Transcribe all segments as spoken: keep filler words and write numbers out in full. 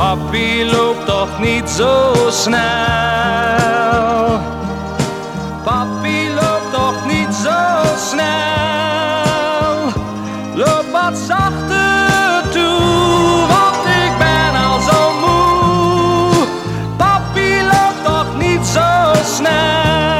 papi loopt toch niet zo snel. Papi loopt toch niet zo snel. Loop wat zachter toe, want ik ben al zo moe. Papi loopt toch niet zo snel.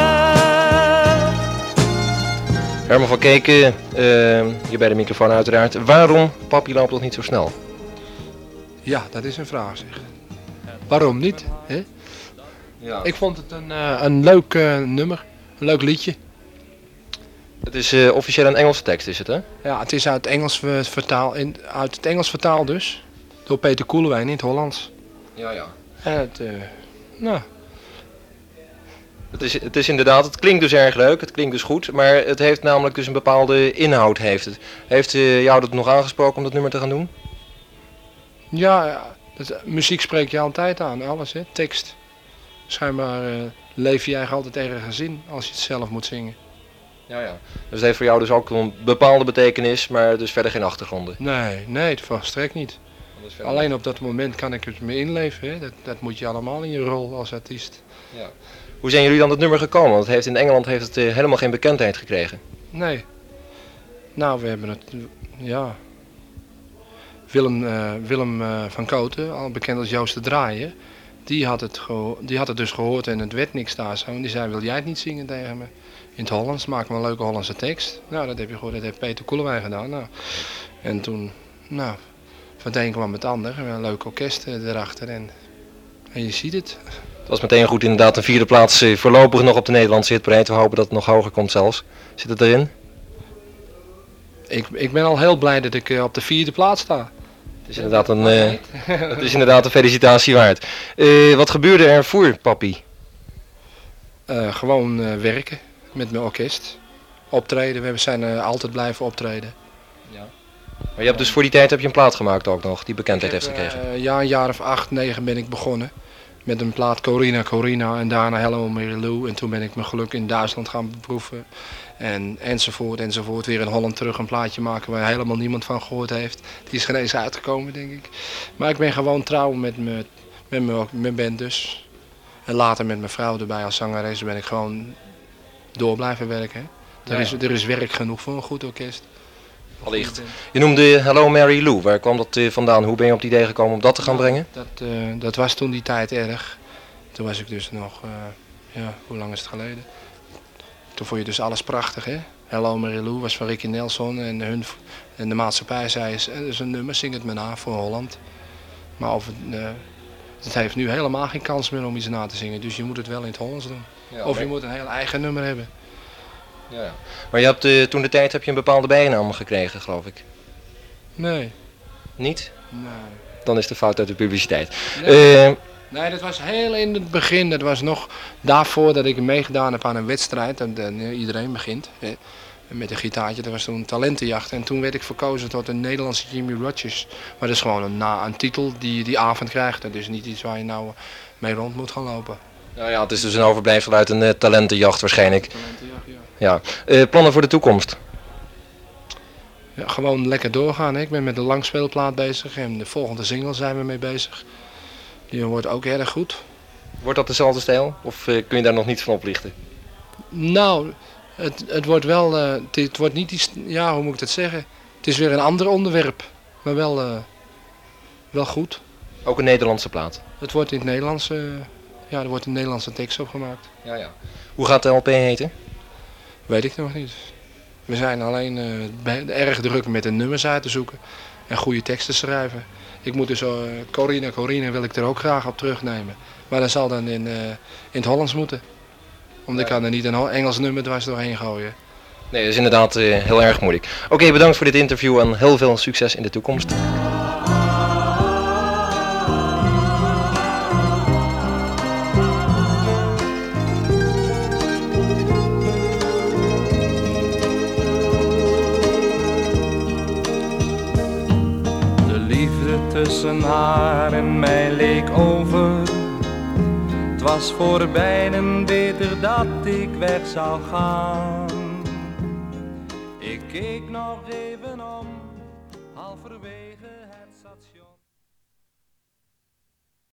Herman van Keken, uh, hier bij de microfoon uiteraard. Waarom papi loopt toch niet zo snel? Ja, dat is een vraag zeg. Waarom niet? Hè? Ja. Ik vond het een, uh, een leuk uh, nummer, een leuk liedje. Het is uh, officieel een Engelse tekst, is het hè? Ja, het is uit het Engels uh, vertaal, in, uit het Engels vertaald dus. Door Peter Koelewijn in het Hollands. Ja, ja. En het, uh, nou... Het is, het is inderdaad, het klinkt dus erg leuk, het klinkt dus goed, maar het heeft namelijk dus een bepaalde inhoud. Heeft, het. heeft uh, jou dat nog aangesproken om dat nummer te gaan doen? Ja, ja het, muziek spreekt je altijd aan, alles hè, tekst. Schijnbaar uh, leef je eigenlijk altijd ergens in als je het zelf moet zingen. Ja, ja. Dus het heeft voor jou dus ook een bepaalde betekenis, maar dus verder geen achtergronden? Nee, nee, het volstrekt niet. Alleen op dat moment kan ik het me inleven, hè. Dat, dat moet je allemaal in je rol als artiest. Ja. Hoe zijn jullie dan dat nummer gekomen? Want het heeft, in Engeland heeft het uh, helemaal geen bekendheid gekregen. Nee. Nou, we hebben het, ja... Willem, uh, Willem uh, van Koten, al bekend als Joost de Draaier, die had, het geho- die had het dus gehoord en het werd niks daar zo. En die zei, wil jij het niet zingen tegen me? In het Hollands, maak me een leuke Hollandse tekst. Nou, dat heb je gehoord, dat heeft Peter Koelewijn gedaan. Nou. En toen, nou, van het een kwam het ander, een leuk orkest uh, erachter en, en je ziet het. Het was meteen goed, inderdaad een vierde plaats uh, voorlopig nog op de Nederlandse hitparade. We hopen dat het nog hoger komt zelfs. Zit het erin? Ik, ik ben al heel blij dat ik uh, op de vierde plaats sta. Het is inderdaad een, uh, het is inderdaad een felicitatie waard. Uh, wat gebeurde er voor papi? Uh, gewoon uh, werken met mijn orkest. Optreden, we zijn uh, altijd blijven optreden. Ja. Maar je hebt dus voor die tijd heb je een plaat gemaakt ook nog, die bekendheid heeft heb, gekregen? Uh, ja, een jaar of acht, negen ben ik begonnen. Met een plaat Corina Corina en daarna Hello Mary Lou. En toen ben ik mijn geluk in Duitsland gaan beproeven. En, enzovoort, enzovoort. Weer in Holland terug een plaatje maken waar helemaal niemand van gehoord heeft. Die is geen eens uitgekomen, denk ik. Maar ik ben gewoon trouw met mijn met mijn, mijn band dus. En later met mijn vrouw erbij als zangeres ben ik gewoon door blijven werken. Hè. Er, ja. is, er is werk genoeg voor een goed orkest. Allicht. Je noemde Hello Mary Lou. Waar kwam dat uh, vandaan? Hoe ben je op het idee gekomen om dat te gaan brengen? Dat, uh, dat was toen die tijd erg. Toen was ik dus nog, uh, ja, hoe lang is het geleden? Toen vond je dus alles prachtig, hè? Hello Mary Lou was van Ricky Nelson en, hun, en de maatschappij zei, het is een nummer, zing het me na voor Holland. Maar of het, uh, het heeft nu helemaal geen kans meer om iets na te zingen, dus je moet het wel in het Hollands doen. Ja, of je moet een heel eigen nummer hebben. Ja, ja. Maar je hebt, uh, toen de tijd heb je een bepaalde bijnaam gekregen, geloof ik. Nee. Niet? Nee. Dan is de fout uit de publiciteit. Nee. Uh, Nee, dat was heel in het begin. Dat was nog daarvoor dat ik meegedaan heb aan een wedstrijd. En, en iedereen begint hè, met een gitaartje. Dat was toen een talentenjacht. En toen werd ik verkozen tot een Nederlandse Jimmy Rogers. Maar dat is gewoon een, een titel die je die avond krijgt. Dat is niet iets waar je nou mee rond moet gaan lopen. Nou ja, het is dus een overblijfsel uit een uh, talentenjacht waarschijnlijk. Talentenjacht, ja. Ja. Uh, plannen voor de toekomst? Ja, gewoon lekker doorgaan. Hè. Ik ben met de langspeelplaat bezig. En de volgende single zijn we mee bezig. Die wordt ook erg goed. Wordt dat dezelfde stijl? Of uh, kun je daar nog niets van oplichten? Nou, het, het wordt wel, uh, het, het wordt niet iets, ja hoe moet ik dat zeggen? Het is weer een ander onderwerp, maar wel, uh, wel goed. Ook een Nederlandse plaat? Het wordt in het Nederlands, uh, ja er wordt een Nederlandse tekst opgemaakt. Ja, ja. Hoe gaat de L P heten? Weet ik nog niet. We zijn alleen uh, erg druk met de nummers uit te zoeken en goede teksten schrijven. Ik moet dus, uh, Corina Corina wil ik er ook graag op terugnemen. Maar dat zal dan in, uh, in het Hollands moeten. Omdat ja. ik kan er niet een Engels nummer dwars doorheen gooien. Nee, dat is inderdaad uh, heel erg moeilijk. Oké, okay, bedankt voor dit interview en heel veel succes in de toekomst. Tussen haar en mij leek over. Het was voor beiden beter dat ik weg zou gaan. Ik keek nog even om, halverwege het station.